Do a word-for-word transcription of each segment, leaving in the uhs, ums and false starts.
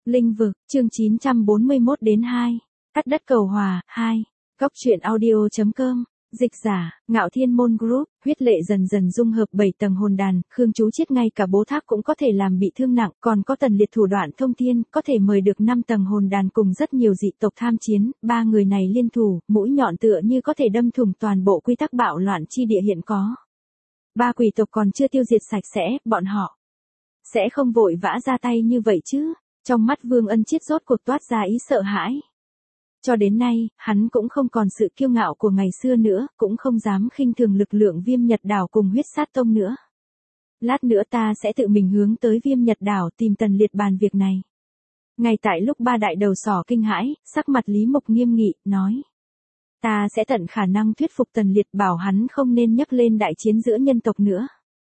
Linh vực, chương chín trăm bốn mươi mốt đến hai. Cắt đất cầu hòa, hai. Góc truyện audio chấm com. Dịch giả, Ngạo Thiên Môn Group, huyết lệ dần dần dung hợp bảy tầng hồn đàn, Khương Chú Chiết ngay cả bố tháp cũng có thể làm bị thương nặng, còn có Tần Liệt thủ đoạn thông thiên, có thể mời được năm tầng hồn đàn cùng rất nhiều dị tộc tham chiến, ba người này liên thủ, mũi nhọn tựa như có thể đâm thủng toàn bộ quy tắc bạo loạn chi địa hiện có. Ba quỷ tộc còn chưa tiêu diệt sạch sẽ, bọn họ sẽ không vội vã ra tay như vậy chứ. Trong mắt Vương Ân Chiết rốt cuộc toát ra ý sợ hãi. Cho đến nay, hắn cũng không còn sự kiêu ngạo của ngày xưa nữa, cũng không dám khinh thường lực lượng Viêm Nhật Đảo cùng huyết sát tông nữa. Lát nữa ta sẽ tự mình hướng tới Viêm Nhật Đảo tìm Tần Liệt bàn việc này. Ngay tại lúc ba đại đầu sỏ kinh hãi, sắc mặt Lý Mục nghiêm nghị, nói. Ta sẽ tận khả năng thuyết phục Tần Liệt bảo hắn không nên nhắc lên đại chiến giữa nhân tộc nữa.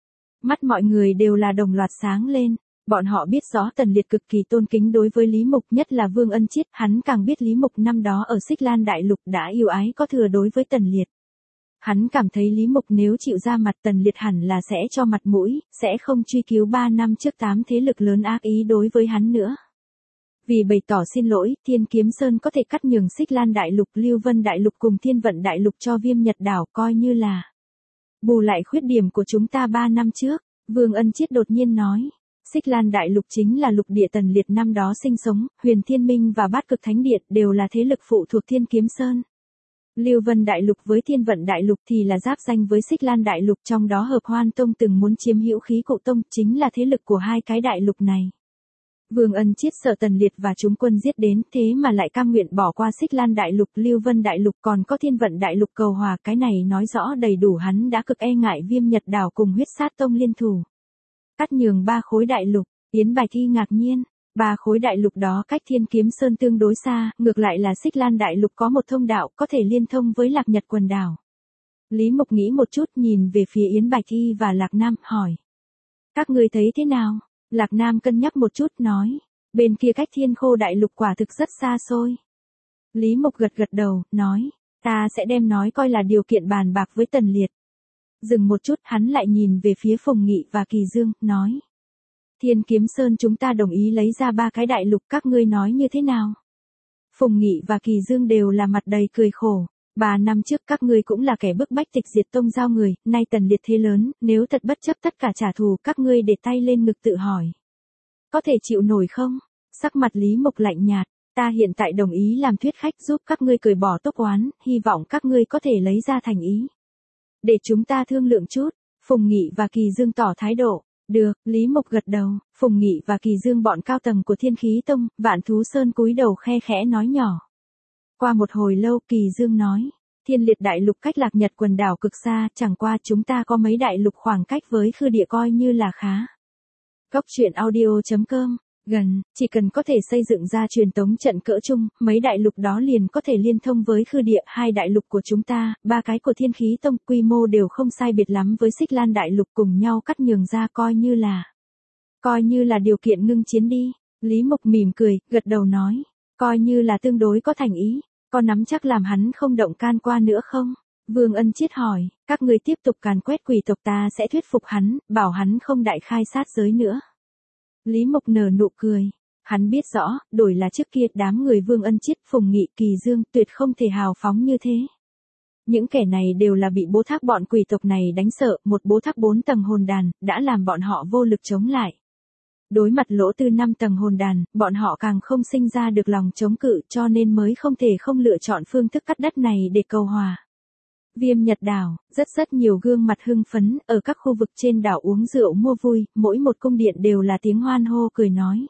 Mắt mọi người đều là đồng loạt sáng lên. Bọn họ biết rõ Tần Liệt cực kỳ tôn kính đối với Lý Mục, nhất là Vương Ân Chiết, hắn càng biết Lý Mục năm đó ở Xích Lan Đại Lục đã yêu ái có thừa đối với Tần Liệt. Hắn cảm thấy Lý Mục nếu chịu ra mặt Tần Liệt hẳn là sẽ cho mặt mũi, sẽ không truy cứu ba năm trước tám thế lực lớn ác ý đối với hắn nữa. Vì bày tỏ xin lỗi, Thiên Kiếm Sơn có thể cắt nhường Xích Lan Đại Lục, Lưu Vân Đại Lục cùng Thiên Vận Đại Lục cho Viêm Nhật Đảo coi như là bù lại khuyết điểm của chúng ta ba năm trước, Vương Ân Chiết đột nhiên nói. Xích Lan Đại Lục chính là lục địa Tần Liệt năm đó sinh sống, Huyền Thiên Minh và Bát Cực Thánh Điện đều là thế lực phụ thuộc Thiên Kiếm Sơn. Lưu Vân Đại Lục với Thiên Vận Đại Lục thì là giáp danh với Xích Lan Đại Lục, trong đó Hợp Hoan Tông từng muốn chiếm hữu Khí Cụ Tông, chính là thế lực của hai cái đại lục này. Vương Ân Chiết sợ Tần Liệt và chúng quân giết đến, thế mà lại cam nguyện bỏ qua Xích Lan Đại Lục, Lưu Vân Đại Lục còn có Thiên Vận Đại Lục cầu hòa, cái này nói rõ đầy đủ hắn đã cực e ngại Viêm Nhật Đảo cùng huyết sát tông liên thủ. Cắt nhường ba khối đại lục, Yến Bạch Thi ngạc nhiên, ba khối đại lục đó cách Thiên Kiếm Sơn tương đối xa, ngược lại là Xích Lan Đại Lục có một thông đạo có thể liên thông với Lạc Nhật quần đảo. Lý Mục nghĩ một chút nhìn về phía Yến Bạch Thi và Lạc Nam, hỏi. Các ngươi thấy thế nào? Lạc Nam cân nhắc một chút nói, bên kia cách Thiên Khô Đại Lục quả thực rất xa xôi. Lý Mục gật gật đầu, nói, ta sẽ đem nói coi là điều kiện bàn bạc với Tần Liệt. Dừng một chút, hắn lại nhìn về phía Phùng Nghị và Kỳ Dương, nói. Thiên Kiếm Sơn chúng ta đồng ý lấy ra ba cái đại lục, các ngươi nói như thế nào? Phùng Nghị và Kỳ Dương đều là mặt đầy cười khổ. Ba năm trước các ngươi cũng là kẻ bức bách tịch diệt tông giao người, nay Tần Liệt thế lớn, nếu thật bất chấp tất cả trả thù, các ngươi để tay lên ngực tự hỏi. Có thể chịu nổi không? Sắc mặt Lý Mục lạnh nhạt, ta hiện tại đồng ý làm thuyết khách giúp các ngươi cởi bỏ tốc oán, hy vọng các ngươi có thể lấy ra thành ý. Để chúng ta thương lượng chút, Phùng Nghị và Kỳ Dương tỏ thái độ. Được, Lý Mục gật đầu, Phùng Nghị và Kỳ Dương bọn cao tầng của Thiên Khí Tông, Vạn Thú Sơn cúi đầu khe khẽ nói nhỏ. Qua một hồi lâu Kỳ Dương nói, Thiên Liệt Đại Lục cách Lạc Nhật quần đảo cực xa, chẳng qua chúng ta có mấy đại lục khoảng cách với Khư Địa coi như là khá. Góc truyện audio chấm com. Gần, chỉ cần có thể xây dựng ra truyền tống trận cỡ chung, mấy đại lục đó liền có thể liên thông với Khư Địa, hai đại lục của chúng ta, ba cái của Thiên Khí Tông, quy mô đều không sai biệt lắm với Xích Lan Đại Lục, cùng nhau cắt nhường ra coi như là, coi như là điều kiện ngưng chiến đi. Lý Mục mỉm cười, gật đầu nói, coi như là tương đối có thành ý, có nắm chắc làm hắn không động can qua nữa không? Vương Ân Chiết hỏi, các ngươi tiếp tục càn quét quỷ tộc ta sẽ thuyết phục hắn, bảo hắn không đại khai sát giới nữa. Lý Mục nở nụ cười. Hắn biết rõ, đổi là trước kia đám người Vương Ân Chiết, Phùng Nghị, Kỳ Dương tuyệt không thể hào phóng như thế. Những kẻ này đều là bị bố thác bọn quỷ tộc này đánh sợ, một bố thác bốn tầng hồn đàn, đã làm bọn họ vô lực chống lại. Đối mặt lỗ tư năm tầng hồn đàn, bọn họ càng không sinh ra được lòng chống cự cho nên mới không thể không lựa chọn phương thức cắt đất này để cầu hòa. Viêm Nhật Đảo, rất rất nhiều gương mặt hưng phấn, ở các khu vực trên đảo uống rượu mua vui, mỗi một cung điện đều là tiếng hoan hô cười nói.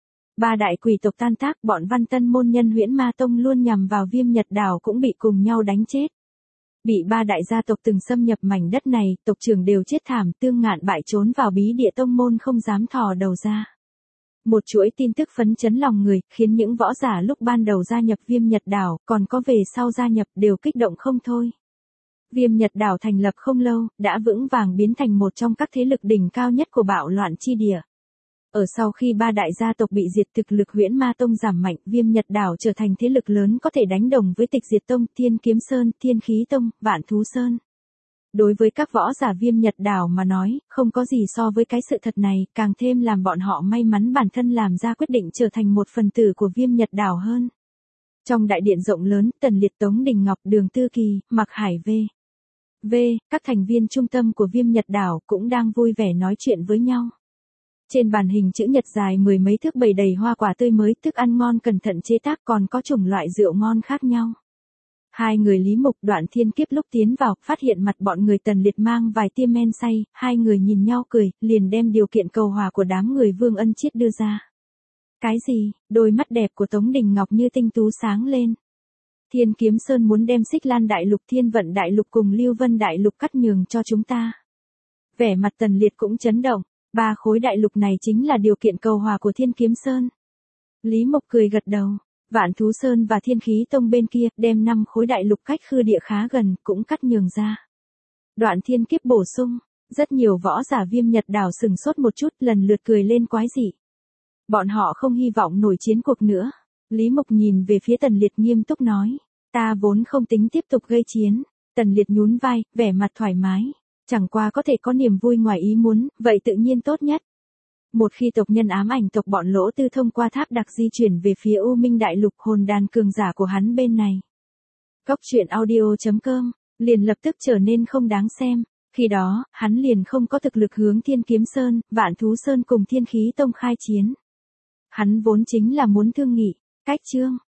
Ba đại quỷ tộc tan tác, bọn Văn Tân môn nhân Huyễn Ma Tông luôn nhằm vào Viêm Nhật Đảo cũng bị cùng nhau đánh chết. Bị ba đại gia tộc từng xâm nhập mảnh đất này, tộc trưởng đều chết thảm, Tương Ngạn bại trốn vào bí địa tông môn không dám thò đầu ra. Một chuỗi tin tức phấn chấn lòng người, khiến những võ giả lúc ban đầu gia nhập Viêm Nhật Đảo, còn có về sau gia nhập đều kích động không thôi. Viêm Nhật Đảo thành lập không lâu, đã vững vàng biến thành một trong các thế lực đỉnh cao nhất của bạo loạn chi địa. Ở sau khi ba đại gia tộc bị diệt, thực lực Huyễn Ma Tông giảm mạnh, Viêm Nhật Đảo trở thành thế lực lớn có thể đánh đồng với Tịch Diệt Tông, Thiên Kiếm Sơn, Thiên Khí Tông, Vạn Thú Sơn. Đối với các võ giả Viêm Nhật Đảo mà nói, không có gì so với cái sự thật này, càng thêm làm bọn họ may mắn bản thân làm ra quyết định trở thành một phần tử của Viêm Nhật Đảo hơn. Trong đại điện rộng lớn, Tần Liệt, Tống Đình Ngọc, Đường Tư Kỳ, Mạc Hải V. V, các thành viên trung tâm của Viêm Nhật Đảo cũng đang vui vẻ nói chuyện với nhau. Trên bàn hình chữ nhật dài mười mấy thước bày đầy hoa quả tươi mới, thức ăn ngon cẩn thận chế tác, còn có chủng loại rượu ngon khác nhau. Hai người Lý Mục, Đoạn Thiên Kiếp lúc tiến vào, phát hiện mặt bọn người Tần Liệt mang vài tia men say, hai người nhìn nhau cười, liền đem điều kiện cầu hòa của đám người Vương Ân Chiết đưa ra. Cái gì? Đôi mắt đẹp của Tống Đình Ngọc như tinh tú sáng lên. Thiên Kiếm Sơn muốn đem Xích Lan Đại Lục, Thiên Vận Đại Lục cùng Lưu Vân Đại Lục cắt nhường cho chúng ta. Vẻ mặt Tần Liệt cũng chấn động, ba khối đại lục này chính là điều kiện cầu hòa của Thiên Kiếm Sơn. Lý Mộc cười gật đầu, Vạn Thú Sơn và Thiên Khí Tông bên kia đem năm khối đại lục cách khư địa khá gần cũng cắt nhường ra. Đoạn Thiên Kiếp bổ sung, rất nhiều võ giả Viêm Nhật Đảo sừng sốt một chút, lần lượt cười lên quái dị. Bọn họ không hy vọng nổi chiến cuộc nữa. Lý Mộc nhìn về phía Tần Liệt nghiêm túc nói, ta vốn không tính tiếp tục gây chiến. Tần Liệt nhún vai, vẻ mặt thoải mái, chẳng qua có thể có niềm vui ngoài ý muốn, vậy tự nhiên tốt nhất. Một khi tộc nhân ám ảnh tộc bọn Lỗ Tư thông qua tháp đặc di chuyển về phía U Minh Đại Lục, hồn đàn cường giả của hắn bên này, Góc truyện audio chấm com, liền lập tức trở nên không đáng xem. Khi đó, hắn liền không có thực lực hướng Thiên Kiếm Sơn, Vạn Thú Sơn cùng Thiên Khí Tông khai chiến. Hắn vốn chính là muốn thương nghị. Cách chương